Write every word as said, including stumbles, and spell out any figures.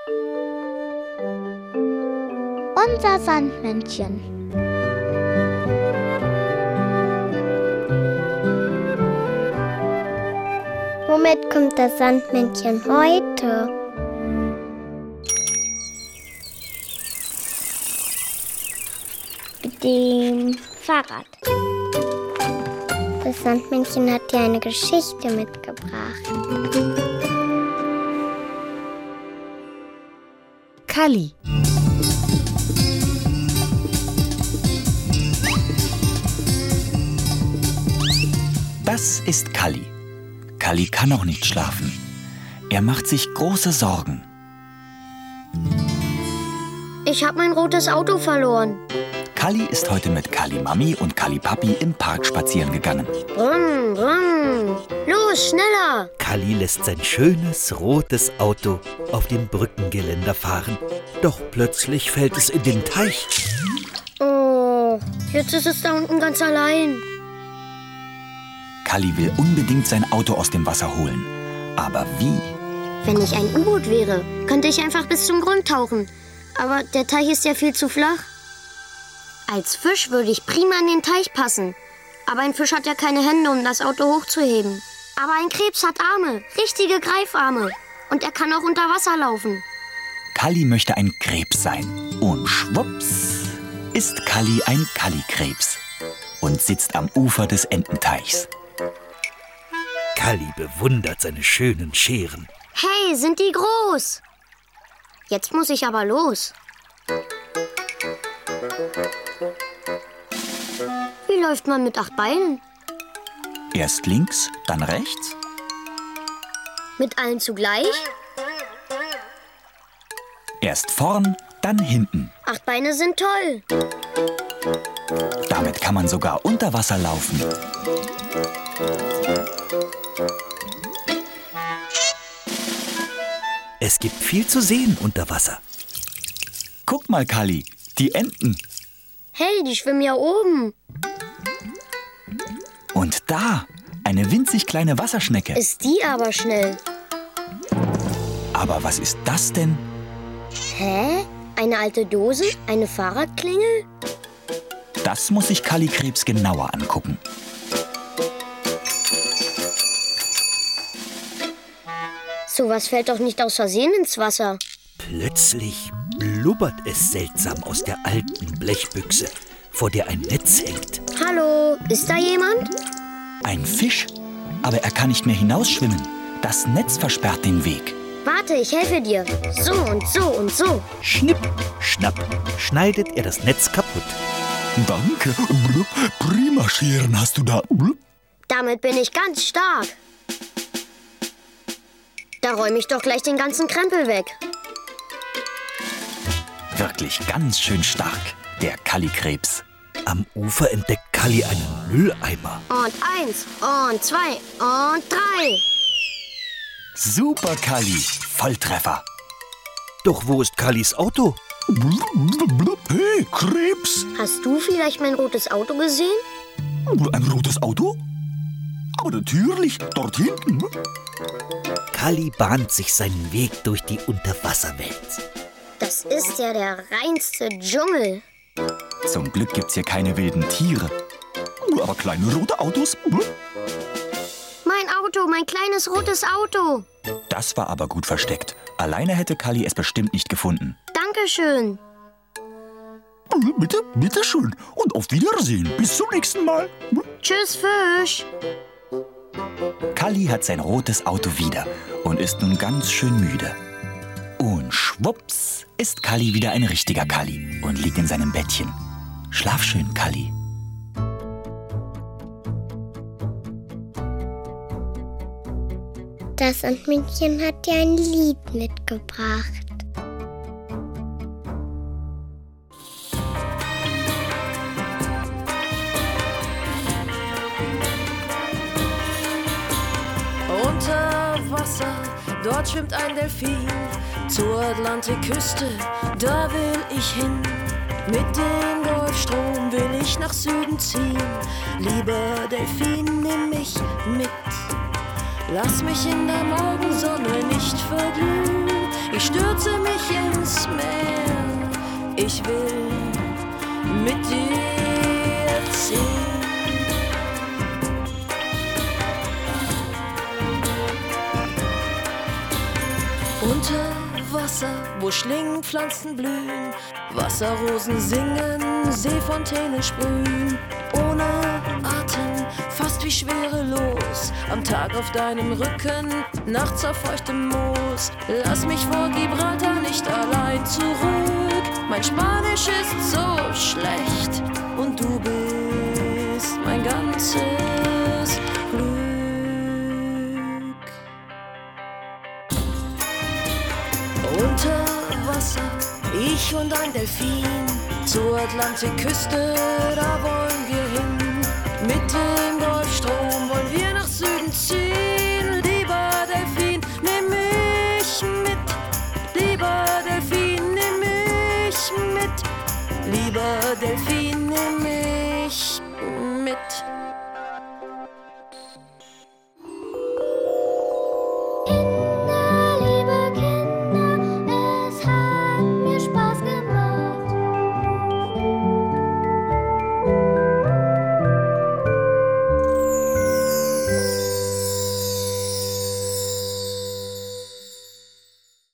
Unser Sandmännchen. Womit kommt das Sandmännchen heute? Mit dem Fahrrad. Das Sandmännchen hat dir eine Geschichte mitgebracht. Kalli. Das ist Kalli. Kalli kann noch nicht schlafen. Er macht sich große Sorgen. Ich habe mein rotes Auto verloren. Kalli ist heute mit Kalli Mami und Kalli Papi im Park spazieren gegangen. Brumm, brumm. Los, schneller! Kalli lässt sein schönes, rotes Auto auf dem Brückengeländer fahren. Doch plötzlich fällt es in den Teich. Oh, jetzt ist es da unten ganz allein. Kalli will unbedingt sein Auto aus dem Wasser holen. Aber wie? Wenn ich ein U-Boot wäre, könnte ich einfach bis zum Grund tauchen. Aber der Teich ist ja viel zu flach. Als Fisch würde ich prima in den Teich passen. Aber ein Fisch hat ja keine Hände, um das Auto hochzuheben. Aber ein Krebs hat Arme, richtige Greifarme. Und er kann auch unter Wasser laufen. Kalli möchte ein Krebs sein. Und schwupps ist Kalli ein Kallikrebs und sitzt am Ufer des Ententeichs. Kalli bewundert seine schönen Scheren. Hey, sind die groß! Jetzt muss ich aber los. Wie läuft man mit acht Beinen? Erst links, dann rechts. Mit allen zugleich? Erst vorn, dann hinten. Acht Beine sind toll. Damit kann man sogar unter Wasser laufen. Es gibt viel zu sehen unter Wasser. Guck mal, Kalli, die Enten. Hey, die schwimmen ja oben. Und da, eine winzig kleine Wasserschnecke. Ist die aber schnell. Aber was ist das denn? Hä? Eine alte Dose? Eine Fahrradklingel? Das muss sich Kallikrebs genauer angucken. Sowas fällt doch nicht aus Versehen ins Wasser. Plötzlich blubbert es seltsam aus der alten Blechbüchse, vor der ein Netz hängt. Hallo, ist da jemand? Ein Fisch, aber er kann nicht mehr hinausschwimmen. Das Netz versperrt den Weg. Warte, ich helfe dir. So und so und so. Schnipp, schnapp, schneidet er das Netz kaputt. Danke. Prima Scheren hast du da. Damit bin ich ganz stark. Da räume ich doch gleich den ganzen Krempel weg. Wirklich ganz schön stark, der Kallikrebs. Am Ufer entdeckt Kalli einen Mülleimer. Und eins, und zwei, und drei. Super, Kalli. Volltreffer. Doch wo ist Kallis Auto? Hey, Krebs. Hast du vielleicht mein rotes Auto gesehen? Ein rotes Auto? Aber natürlich, dort hinten. Kalli bahnt sich seinen Weg durch die Unterwasserwelt. Das ist ja der reinste Dschungel. Zum Glück gibt's hier keine wilden Tiere. Aber kleine rote Autos. Mein Auto, mein kleines rotes Auto. Das war aber gut versteckt. Alleine hätte Kalli es bestimmt nicht gefunden. Dankeschön. Bitte, bitte schön. Und auf Wiedersehen. Bis zum nächsten Mal. Tschüss, Fisch. Kalli hat sein rotes Auto wieder und ist nun ganz schön müde. Und schwupps ist Kalli wieder ein richtiger Kalli und liegt in seinem Bettchen. Schlaf schön, Kalli. Das Sandmännchen hat dir ein Lied mitgebracht. Unter Wasser, dort schwimmt ein Delfin. Zur Atlantikküste, da will ich hin. Mit dem Golfstrom will ich nach Süden ziehen. Lieber Delfin, nimm mich mit. Lass mich in der Morgensonne nicht verglühen. Ich stürze mich ins Meer. Ich will mit dir ziehen. Unter Wasser, wo Schlingpflanzen blühen, Wasserrosen singen, Seefontäne sprühen. Ohne Atem, fast wie schwerelos, am Tag auf deinem Rücken, nachts auf feuchtem Moos. Lass mich vor Gibraltar nicht allein zurück, mein Spanisch ist so schlecht und du bist mein ganzes Glück. Unter Wasser, ich und ein Delfin, zur Atlantikküste, da wollen wir hin. Mit dem Golfstrom wollen wir nach Süden ziehen. Lieber Delfin, nimm mich mit. Lieber Delfin, nimm mich mit. Lieber Delfin, nimm mich mit.